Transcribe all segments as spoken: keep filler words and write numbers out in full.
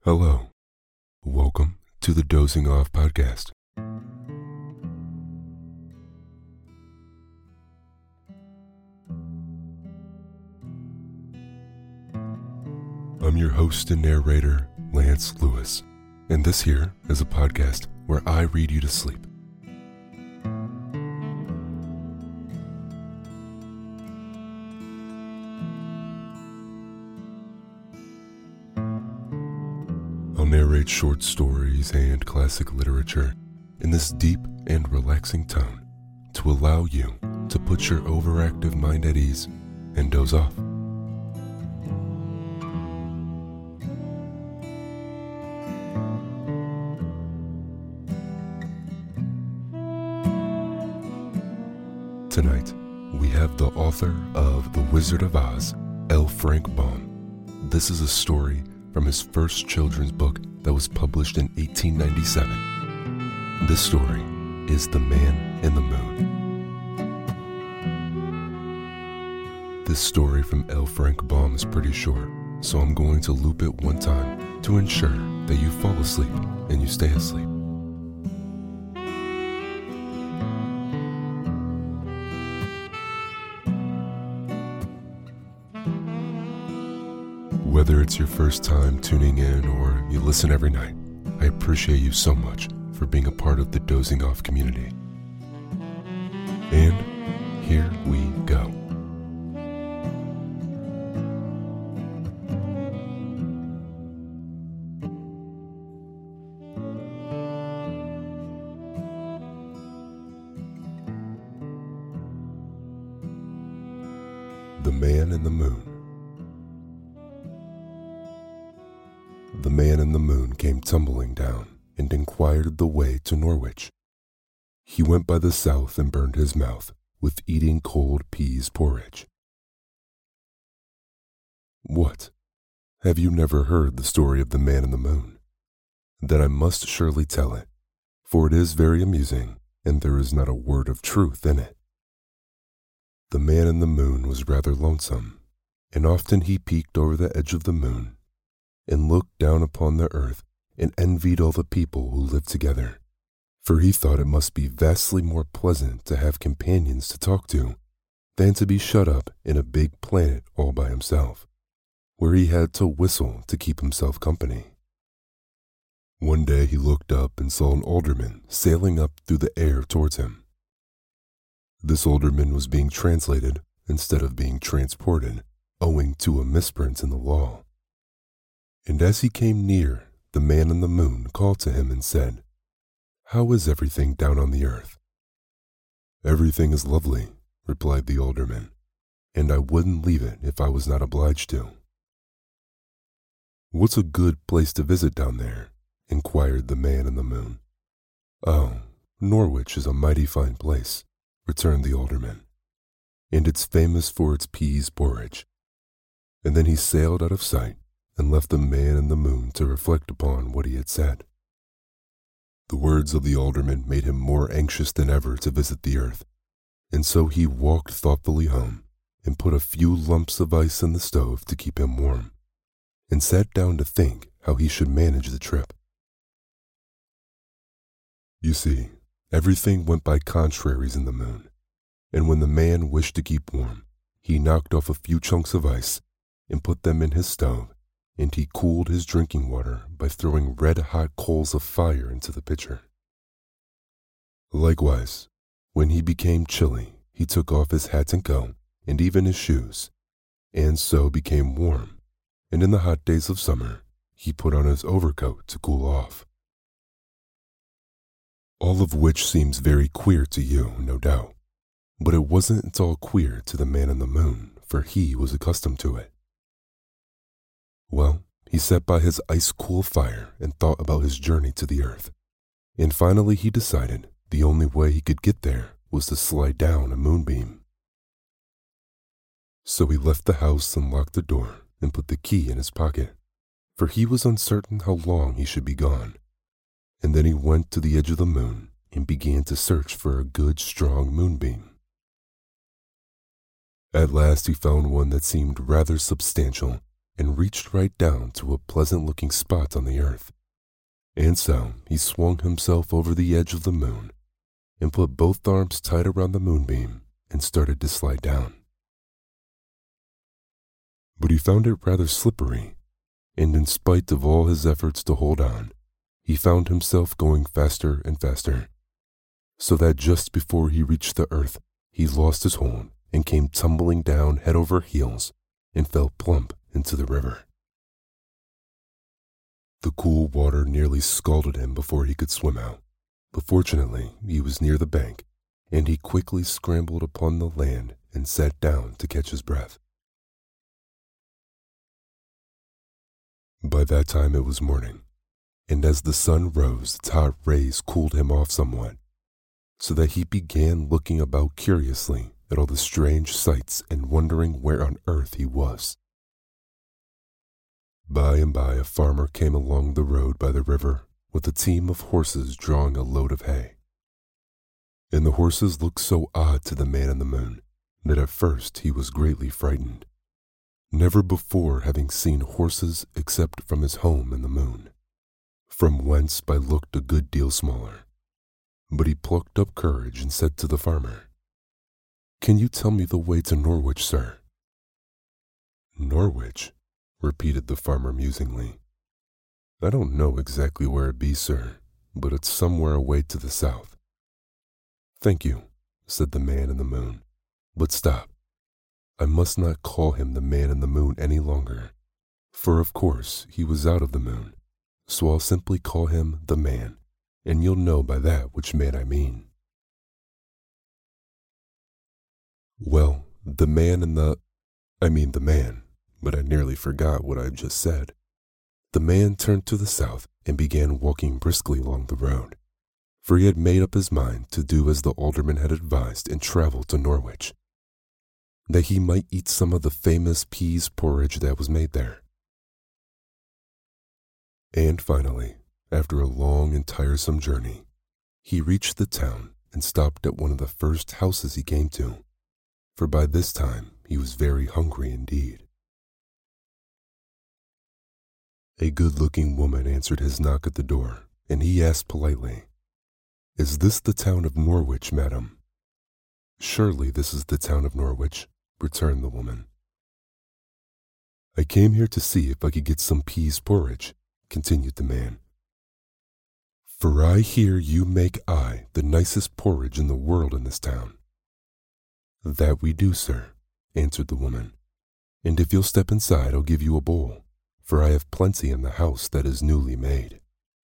Hello. Welcome to the Dozing Off Podcast. I'm your host and narrator, Lance Lewis, and this here is a podcast where I read you to sleep. I'll narrate short stories and classic literature in this deep and relaxing tone to allow you to put your overactive mind at ease and doze off. Tonight, we have the author of The Wizard of Oz, L. Frank Baum. This is a story from his first children's book that was published in eighteen ninety-seven. This story is The Man in the Moon. This story from L. Frank Baum is pretty short, so I'm going to loop it one time to ensure that you fall asleep and you stay asleep. Whether it's your first time tuning in or you listen every night, I appreciate you so much for being a part of the Dozing Off community. And here we go. The Man in the Moon. The Man in the Moon came tumbling down and inquired the way to Norwich. He went by the south and burned his mouth with eating cold peas porridge. What? Have you never heard the story of the Man in the Moon? Then I must surely tell it, for it is very amusing and there is not a word of truth in it. The Man in the Moon was rather lonesome, and often he peeked over the edge of the moon and looked down upon the earth and envied all the people who lived together, for he thought it must be vastly more pleasant to have companions to talk to than to be shut up in a big planet all by himself, where he had to whistle to keep himself company. One day he looked up and saw an alderman sailing up through the air towards him. This alderman was being translated instead of being transported, owing to a misprint in the law. And as he came near, the Man in the Moon called to him and said, "How is everything down on the earth?" "Everything is lovely," replied the alderman, "and I wouldn't leave it if I was not obliged to." "What's a good place to visit down there?" inquired the Man in the Moon. "Oh, Norwich is a mighty fine place," returned the alderman, "and it's famous for its peas porridge." And then he sailed out of sight and left the Man in the Moon to reflect upon what he had said. The words of the alderman made him more anxious than ever to visit the earth, and so he walked thoughtfully home and put a few lumps of ice in the stove to keep him warm, and sat down to think how he should manage the trip. You see, everything went by contraries in the moon, and when the man wished to keep warm, he knocked off a few chunks of ice and put them in his stove, and he cooled his drinking water by throwing red-hot coals of fire into the pitcher. Likewise, when he became chilly, he took off his hat and coat, and even his shoes, and so became warm, and in the hot days of summer, he put on his overcoat to cool off. All of which seems very queer to you, no doubt, but it wasn't at all queer to the Man in the Moon, for he was accustomed to it. Well, he sat by his ice-cool fire and thought about his journey to the earth, and finally he decided the only way he could get there was to slide down a moonbeam. So he left the house and locked the door and put the key in his pocket, for he was uncertain how long he should be gone, and then he went to the edge of the moon and began to search for a good strong moonbeam. At last he found one that seemed rather substantial and reached right down to a pleasant-looking spot on the earth. And so he swung himself over the edge of the moon and put both arms tight around the moonbeam and started to slide down. But he found it rather slippery, and in spite of all his efforts to hold on, he found himself going faster and faster, so that just before he reached the earth, he lost his hold and came tumbling down head over heels and fell plump into the river. The cool water nearly scalded him before he could swim out, but fortunately he was near the bank, and he quickly scrambled upon the land and sat down to catch his breath. By that time it was morning, and as the sun rose, its hot rays cooled him off somewhat, so that he began looking about curiously at all the strange sights and wondering where on earth he was. By and by a farmer came along the road by the river with a team of horses drawing a load of hay. And the horses looked so odd to the man in the moon that at first he was greatly frightened, never before having seen horses except from his home in the moon, from whence by looked a good deal smaller. But he plucked up courage and said to the farmer, "Can you tell me the way to Norwich, sir?" "Norwich?" repeated the farmer musingly. "I don't know exactly where it be, sir, but it's somewhere away to the south." "Thank you," said the man in the moon, "but stop. I must not call him the man in the moon any longer, for of course he was out of the moon, so I'll simply call him the man, and you'll know by that which man I mean." Well, the man in the, I mean the man, but I nearly forgot what I just said. The man turned to the south and began walking briskly along the road, for he had made up his mind to do as the alderman had advised and travel to Norwich, that he might eat some of the famous peas porridge that was made there. And finally, after a long and tiresome journey, he reached the town and stopped at one of the first houses he came to, for by this time he was very hungry indeed. A good-looking woman answered his knock at the door, and he asked politely, "Is this the town of Norwich, madam?" "Surely this is the town of Norwich," returned the woman. "I came here to see if I could get some peas porridge," continued the man. "For I hear you make I the nicest porridge in the world in this town." "That we do, sir," answered the woman, "and if you'll step inside I'll give you a bowl, for I have plenty in the house that is newly made."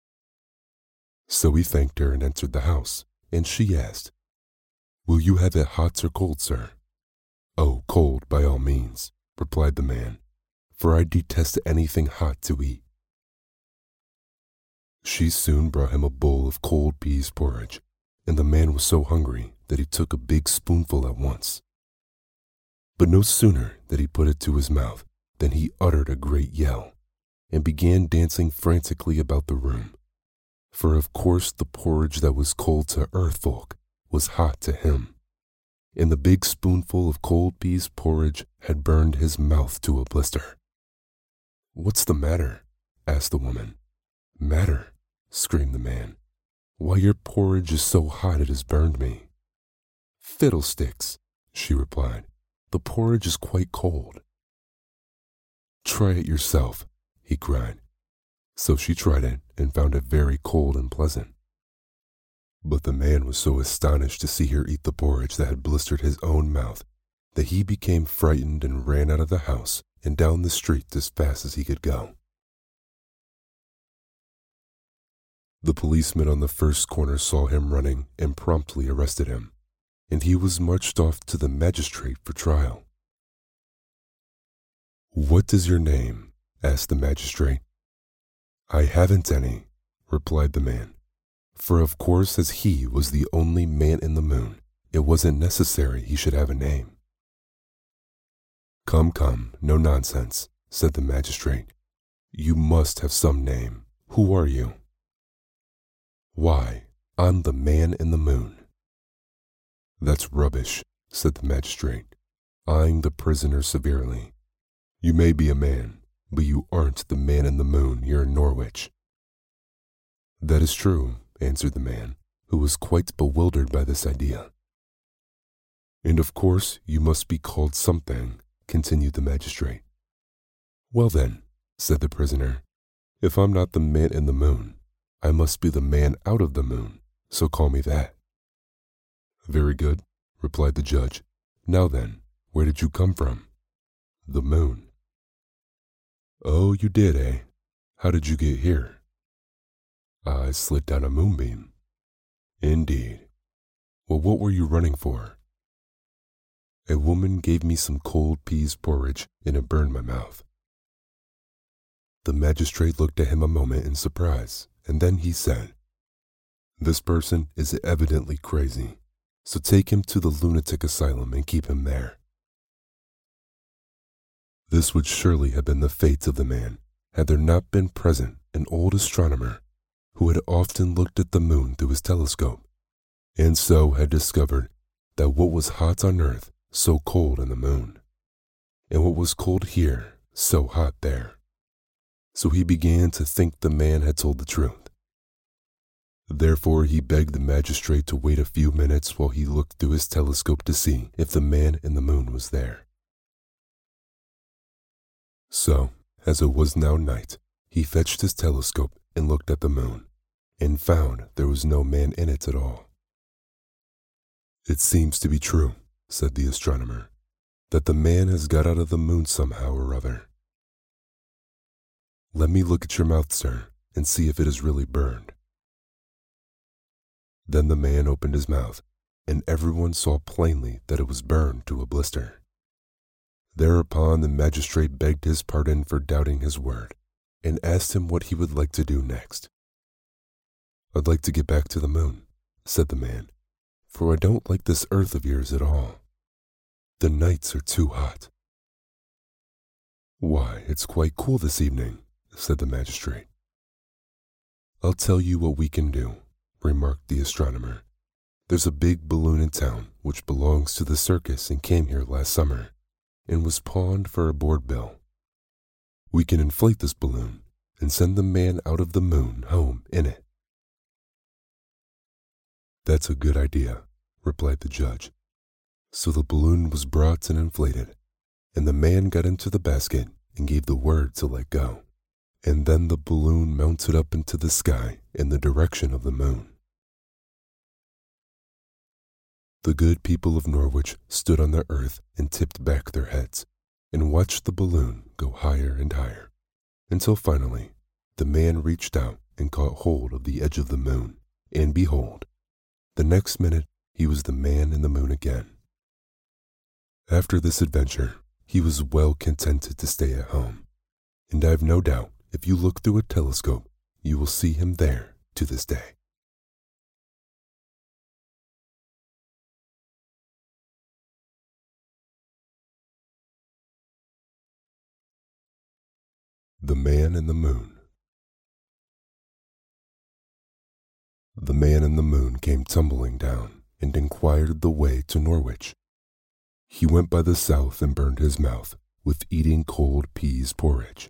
So he thanked her and entered the house, and she asked, "Will you have it hot or cold, sir?" "Oh, cold by all means," replied the man, "for I detest anything hot to eat." She soon brought him a bowl of cold peas porridge, and the man was so hungry that he took a big spoonful at once. But no sooner did he put it to his mouth than he uttered a great yell, and began dancing frantically about the room, for of course the porridge that was cold to earth folk was hot to him, and the big spoonful of cold peas porridge had burned his mouth to a blister. "What's the matter?" asked the woman. "Matter?" screamed the man. "Why, your porridge is so hot it has burned me." "Fiddlesticks," she replied. "The porridge is quite cold." "Try it yourself," he cried. So she tried it and found it very cold and pleasant. But the man was so astonished to see her eat the porridge that had blistered his own mouth that he became frightened and ran out of the house and down the street as fast as he could go. The policeman on the first corner saw him running and promptly arrested him, and he was marched off to the magistrate for trial. "What is your name?" asked the magistrate. "I haven't any," replied the man, for of course as he was the only man in the moon, it wasn't necessary he should have a name. "Come, come, no nonsense," said the magistrate. "You must have some name. Who are you?" "Why, I'm the man in the moon." "That's rubbish," said the magistrate, eyeing the prisoner severely. "You may be a man, but you aren't the man in the moon here in Norwich." "That is true," answered the man, who was quite bewildered by this idea. "And of course you must be called something," continued the magistrate. "Well then," said the prisoner, "if I'm not the man in the moon, I must be the man out of the moon, so call me that." "Very good," replied the judge. "Now then, where did you come from?" "The moon." "Oh, you did, eh? How did you get here?" "I slid down a moonbeam." "Indeed. Well, what were you running for?" "A woman gave me some cold peas porridge and it burned my mouth." The magistrate looked at him a moment in surprise, and then he said, "This person is evidently crazy, so take him to the lunatic asylum and keep him there." This would surely have been the fate of the man had there not been present an old astronomer who had often looked at the moon through his telescope, and so had discovered that what was hot on earth so cold on the moon, and what was cold here so hot there. So he began to think the man had told the truth. Therefore he begged the magistrate to wait a few minutes while he looked through his telescope to see if the man in the moon was there. So, as it was now night, he fetched his telescope and looked at the moon, and found there was no man in it at all. "It seems to be true," said the astronomer, "that the man has got out of the moon somehow or other. Let me look at your mouth, sir, and see if it is really burned." Then the man opened his mouth, and everyone saw plainly that it was burned to a blister. Thereupon the magistrate begged his pardon for doubting his word, and asked him what he would like to do next. "I'd like to get back to the moon," said the man, "for I don't like this earth of yours at all. The nights are too hot." "Why, it's quite cool this evening," said the magistrate. "I'll tell you what we can do," remarked the astronomer. "There's a big balloon in town which belongs to the circus and came here last summer, and was pawned for a board bill. We can inflate this balloon and send the man out of the moon home in it." "That's a good idea," replied the judge. So the balloon was brought and inflated, and the man got into the basket and gave the word to let go, and then the balloon mounted up into the sky in the direction of the moon. The good people of Norwich stood on the earth and tipped back their heads and watched the balloon go higher and higher, until finally the man reached out and caught hold of the edge of the moon, and behold, the next minute he was the man in the moon again. After this adventure, he was well contented to stay at home, and I have no doubt if you look through a telescope, you will see him there to this day. The Man in the Moon. The man in the moon came tumbling down and inquired the way to Norwich. He went by the south and burned his mouth with eating cold peas porridge.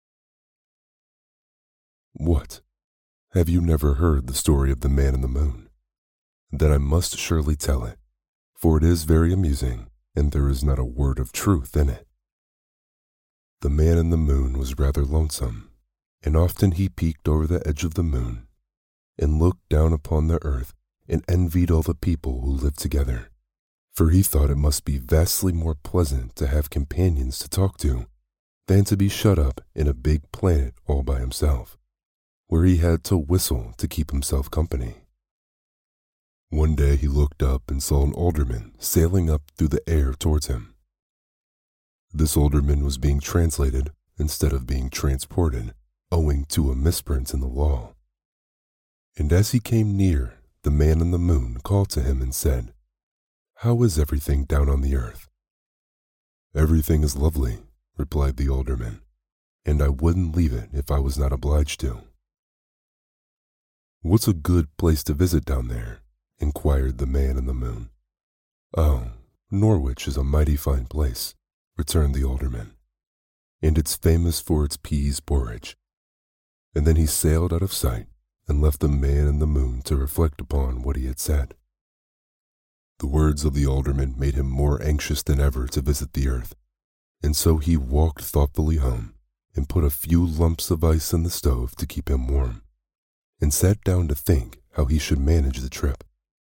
What? Have you never heard the story of the man in the moon? Then I must surely tell it, for it is very amusing, and there is not a word of truth in it. The man in the moon was rather lonesome, and often he peeked over the edge of the moon and looked down upon the earth and envied all the people who lived together, for he thought it must be vastly more pleasant to have companions to talk to than to be shut up in a big planet all by himself, where he had to whistle to keep himself company. One day he looked up and saw an alderman sailing up through the air towards him. This alderman was being translated instead of being transported, owing to a misprint in the law. And as he came near, the man in the moon called to him and said, "How is everything down on the earth?" "Everything is lovely," replied the alderman, "and I wouldn't leave it if I was not obliged to." "What's a good place to visit down there?" inquired the man in the moon. "Oh, Norwich is a mighty fine place," returned the alderman. and it's famous for its peas porridge. And then he sailed out of sight and left the man in the moon to reflect upon what he had said. The words of the alderman made him more anxious than ever to visit the earth, and so he walked thoughtfully home and put a few lumps of ice in the stove to keep him warm, and sat down to think how he should manage the trip.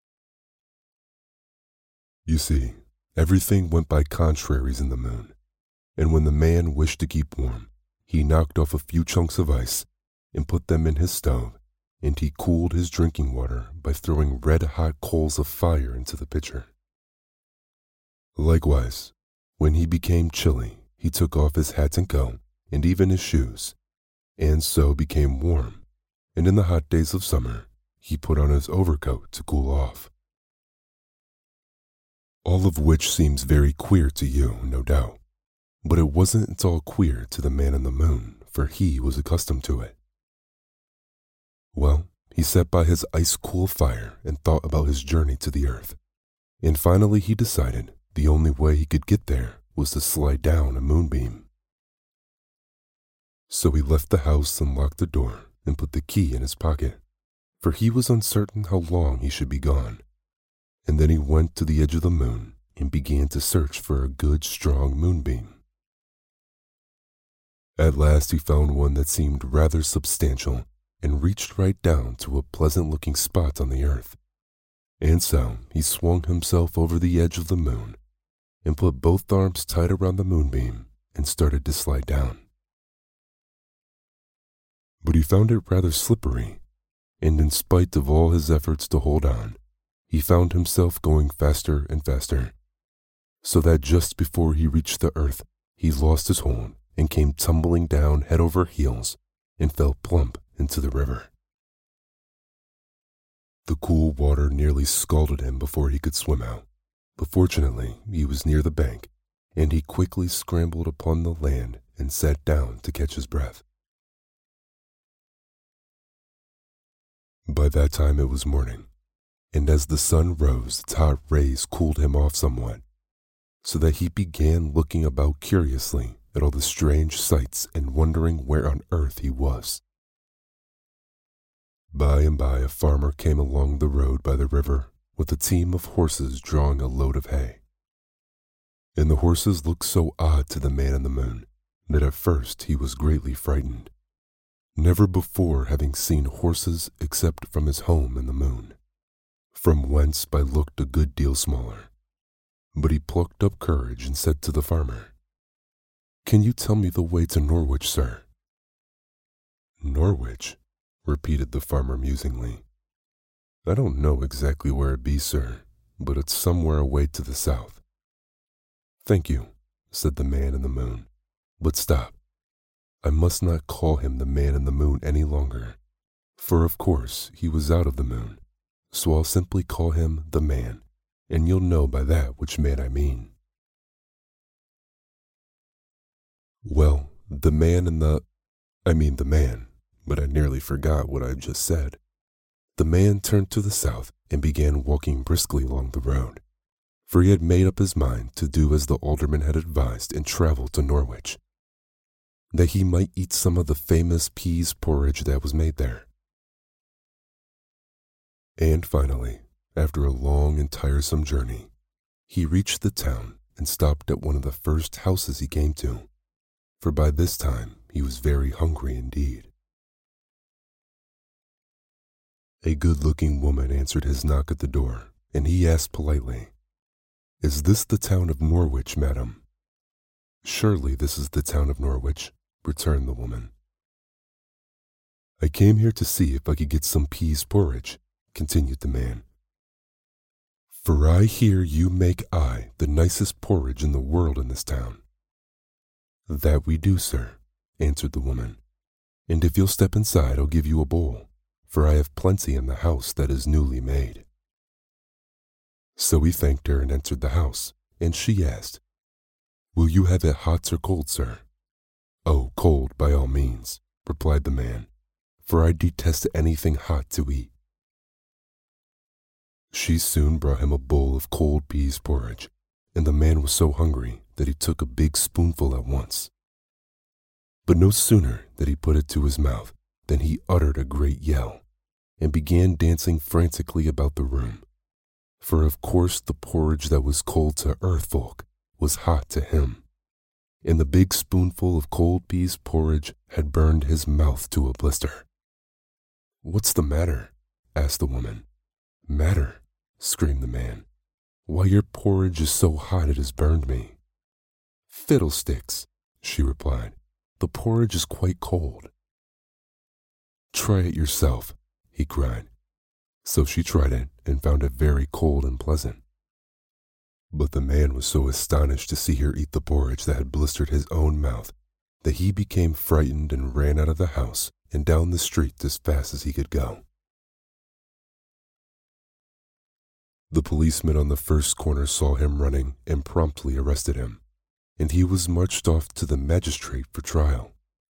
You see, everything went by contraries in the moon, and when the man wished to keep warm, he knocked off a few chunks of ice and put them in his stove, and he cooled his drinking water by throwing red-hot coals of fire into the pitcher. Likewise, when he became chilly, he took off his hat and coat, and even his shoes, and so became warm, and in the hot days of summer, he put on his overcoat to cool off. All of which seems very queer to you, no doubt, but it wasn't at all queer to the man in the moon, for he was accustomed to it. Well, he sat by his ice-cool fire and thought about his journey to the earth, and finally he decided the only way he could get there was to slide down a moonbeam. So he left the house and locked the door and put the key in his pocket, for he was uncertain how long he should be gone. And then he went to the edge of the moon and began to search for a good, strong moonbeam. At last he found one that seemed rather substantial and reached right down to a pleasant-looking spot on the earth. And so he swung himself over the edge of the moon and put both arms tight around the moonbeam and started to slide down. But he found it rather slippery, and in spite of all his efforts to hold on, he found himself going faster and faster, so that just before he reached the earth, he lost his hold and came tumbling down head over heels and fell plump into the river. The cool water nearly scalded him before he could swim out, but fortunately he was near the bank, and he quickly scrambled upon the land and sat down to catch his breath. By that time it was morning, and as the sun rose, its hot rays cooled him off somewhat, so that he began looking about curiously at all the strange sights and wondering where on earth he was. By and by a farmer came along the road by the river with a team of horses drawing a load of hay. And the horses looked so odd to the man in the moon that at first he was greatly frightened, never before having seen horses except from his home in the moon, from whence by looked a good deal smaller. But he plucked up courage and said to the farmer, "Can you tell me the way to Norwich, sir?" "Norwich?" repeated the farmer musingly. "I don't know exactly where it be, sir, but it's somewhere away to the south." "Thank you," said the man in the moon, "but stop. I must not call him the man in the moon any longer, for of course he was out of the moon, so I'll simply call him the man, and you'll know by that which man I mean." Well, the man in the, I mean the man, but I nearly forgot what I just said. The man turned to the south and began walking briskly along the road, for he had made up his mind to do as the alderman had advised and travel to Norwich, that he might eat some of the famous peas porridge that was made there. And finally, after a long and tiresome journey, he reached the town and stopped at one of the first houses he came to, for by this time he was very hungry indeed. A good-looking woman answered his knock at the door, and he asked politely, "Is this the town of Norwich, madam?" "Surely this is the town of Norwich," returned the woman. "I came here to see if I could get some peas porridge," continued the man, "for I hear you make I the nicest porridge in the world in this town." "That we do, sir," answered the woman, "and if you'll step inside I'll give you a bowl, for I have plenty in the house that is newly made." So he thanked her and entered the house, and she asked, "Will you have it hot or cold, sir?" "Oh, cold by all means," replied the man, "for I detest anything hot to eat." She soon brought him a bowl of cold peas porridge, and the man was so hungry that he took a big spoonful at once. But no sooner did he put it to his mouth than he uttered a great yell and began dancing frantically about the room. For of course the porridge that was cold to earth folk was hot to him, and the big spoonful of cold peas porridge had burned his mouth to a blister. "What's the matter?" asked the woman. "Matter?" screamed the man. "Why, your porridge is so hot it has burned me." "Fiddlesticks," she replied. "The porridge is quite cold." "Try it yourself," he cried. So she tried it and found it very cold and pleasant. But the man was so astonished to see her eat the porridge that had blistered his own mouth that he became frightened and ran out of the house and down the street as fast as he could go. The policeman on the first corner saw him running and promptly arrested him, and he was marched off to the magistrate for trial.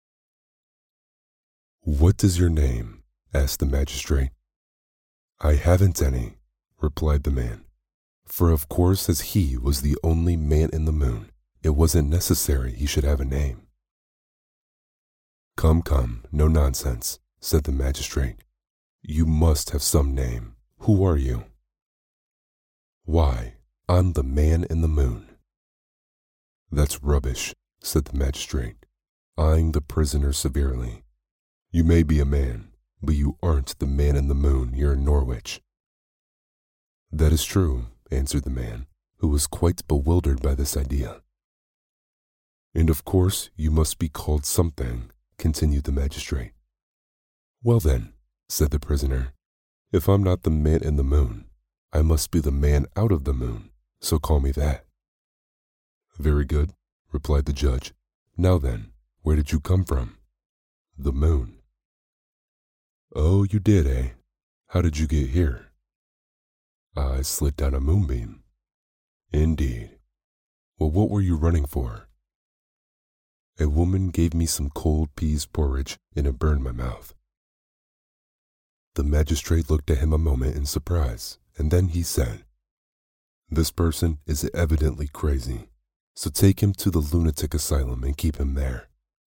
"What is your name?" asked the magistrate. "I haven't any," replied the man, for of course as he was the only man in the moon, it wasn't necessary he should have a name. "Come, come, no nonsense," said the magistrate. "You must have some name. Who are you?" "Why, I'm the man in the moon." "That's rubbish," said the magistrate, eyeing the prisoner severely. "You may be a man, but you aren't the man in the moon here in Norwich." "That is true," answered the man, who was quite bewildered by this idea. "And of course you must be called something," continued the magistrate. "Well then," said the prisoner, "if I'm not the man in the moon, I must be the man out of the moon, so call me that." "Very good," replied the judge. "Now then, where did you come from?" "The moon." "Oh, you did, eh? How did you get here?" "I slid down a moonbeam." "Indeed. Well, what were you running for?" "A woman gave me some cold peas porridge and it burned my mouth." The magistrate looked at him a moment in surprise, and then he said, "This person is evidently crazy, so take him to the lunatic asylum and keep him there."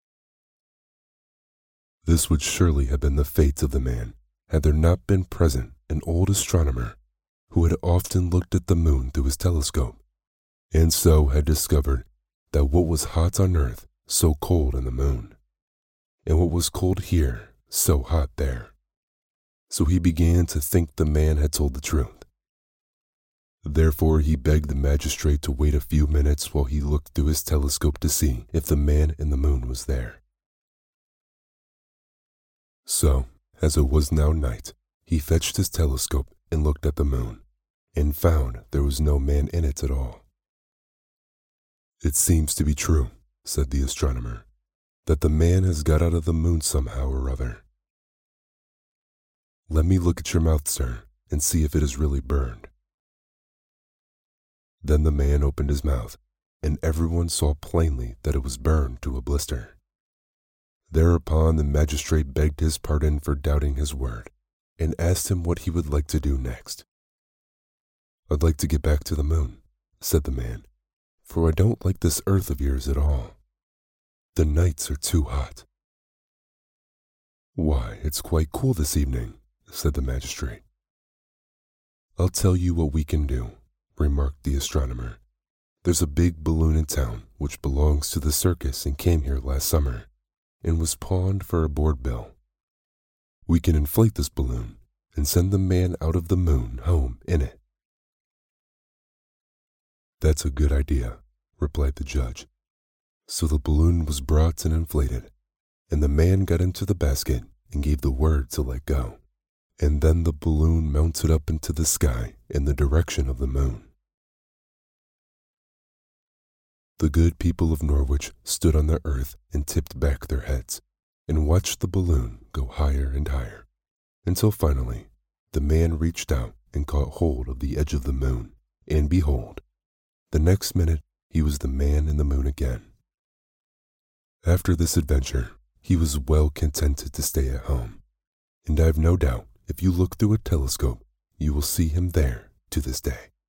This would surely have been the fate of the man had there not been present an old astronomer who had often looked at the moon through his telescope, and so had discovered that what was hot on earth so cold in the moon, and what was cold here so hot there. So he began to think the man had told the truth. Therefore he begged the magistrate to wait a few minutes while he looked through his telescope to see if the man in the moon was there. So, as it was now night, he fetched his telescope and looked at the moon, and found there was no man in it at all. "It seems to be true," said the astronomer, "that the man has got out of the moon somehow or other. Let me look at your mouth, sir, and see if it is really burned." Then the man opened his mouth, and everyone saw plainly that it was burned to a blister. Thereupon the magistrate begged his pardon for doubting his word, and asked him what he would like to do next. "I'd like to get back to the moon," said the man, "for I don't like this earth of yours at all. The nights are too hot." "Why, it's quite cool this evening," said the magistrate. "I'll tell you what we can do," remarked the astronomer. "There's a big balloon in town which belongs to the circus and came here last summer, and was pawned for a board bill. We can inflate this balloon and send the man out of the moon home in it." "That's a good idea," replied the judge. So the balloon was brought and inflated, and the man got into the basket and gave the word to let go, and then the balloon mounted up into the sky in the direction of the moon. The good people of Norwich stood on the earth and tipped back their heads and watched the balloon go higher and higher, until finally the man reached out and caught hold of the edge of the moon, and behold, the next minute he was the man in the moon again. After this adventure, he was well contented to stay at home, and I have no doubt if you look through a telescope, you will see him there to this day.